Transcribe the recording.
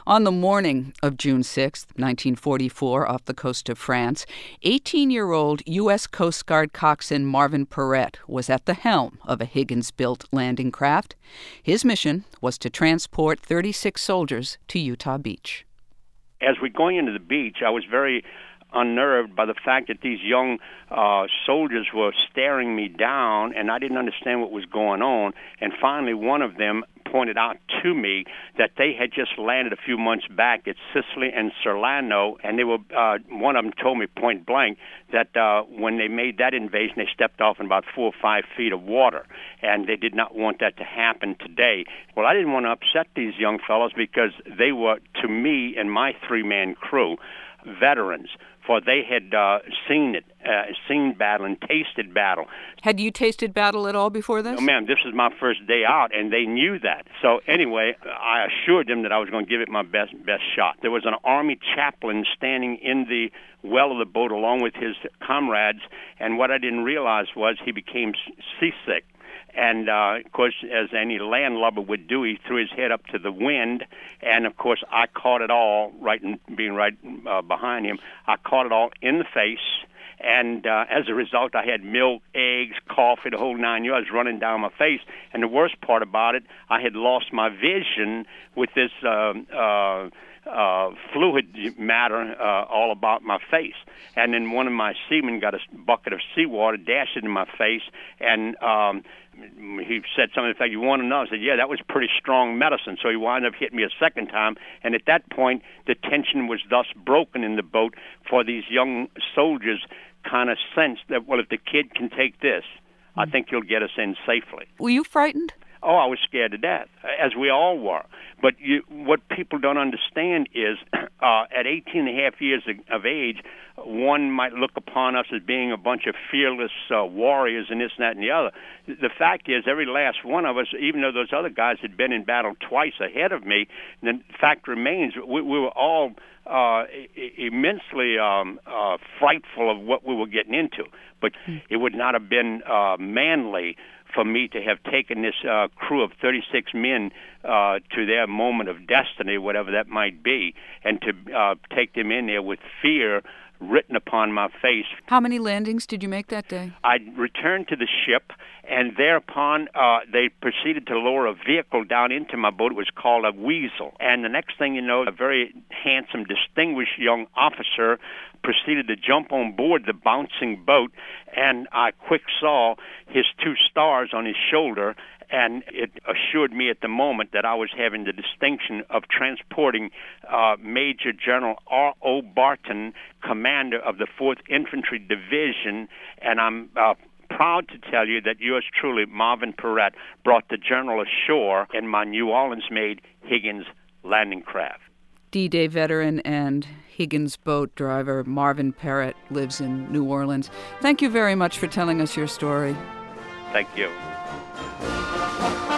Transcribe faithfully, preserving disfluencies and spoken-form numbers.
On the morning of June sixth, nineteen forty-four, off the coast of France, eighteen-year-old U S Coast Guard coxswain Marvin Parrett was at the helm of a Higgins-built landing craft. His mission was to transport thirty-six soldiers to Utah Beach. As we're going into the beach, I was very unnerved by the fact that these young uh, soldiers were staring me down, and I didn't understand what was going on. And finally, one of them pointed out to me that they had just landed a few months back at Sicily and Salerno, and they were uh, one of them told me point blank that uh, when they made that invasion, they stepped off in about four or five feet of water, and they did not want that to happen today. Well, I didn't want to upset these young fellows because they were, to me and my three-man crew, veterans, for they had uh, seen it, uh, seen battle and tasted battle. Had you tasted battle at all before this? No, ma'am, this was my first day out, and they knew that. So anyway, I assured them that I was going to give it my best best shot. There was an Army chaplain standing in the well of the boat along with his comrades, and what I didn't realize was he became seasick. And, uh, of course, as any landlubber would do, he threw his head up to the wind. And, of course, I caught it all, right in, being right uh, behind him. I caught it all in the face. And uh, as a result, I had milk, eggs, coffee, the whole nine yards running down my face. And the worst part about it, I had lost my vision with this uh, uh, uh, fluid matter uh, all about my face. And then one of my seamen got a bucket of seawater, dashed it in my face, and um, he said something to the fact, "You want to know?" I said, "Yeah, that was pretty strong medicine." So he wound up hitting me a second time, and at that point, the tension was thus broken in the boat, for these young soldiers kind of sensed that, well, if the kid can take this, mm-hmm. I think he'll get us in safely. Were you frightened? Oh, I was scared to death, as we all were. But you, what people don't understand is, uh, at eighteen and a half years of, of age, one might look upon us as being a bunch of fearless uh, warriors and this, and that, and the other. The fact is, every last one of us, even though those other guys had been in battle twice ahead of me, the fact remains, we, we were all uh, immensely um, uh, frightful of what we were getting into. But it would not have been uh, manly for me to have taken this uh, crew of thirty-six men uh, to their moment of destiny, whatever that might be, and to uh, take them in there with fear written upon my face. How many landings did you make that day? I returned to the ship, and thereupon uh, they proceeded to lower a vehicle down into my boat. It was called a Weasel. And the next thing you know, a very handsome, distinguished young officer proceeded to jump on board the bouncing boat, and I quick saw his two stars on his shoulder, and it assured me at the moment that I was having the distinction of transporting uh, Major General R O Barton, commander of the fourth Infantry Division, and I'm uh, proud to tell you that yours truly, Marvin Parrett, brought the general ashore in my New Orleans-made Higgins landing craft. D-Day veteran and Higgins boat driver Marvin Parrett lives in New Orleans. Thank you very much for telling us your story. Thank you.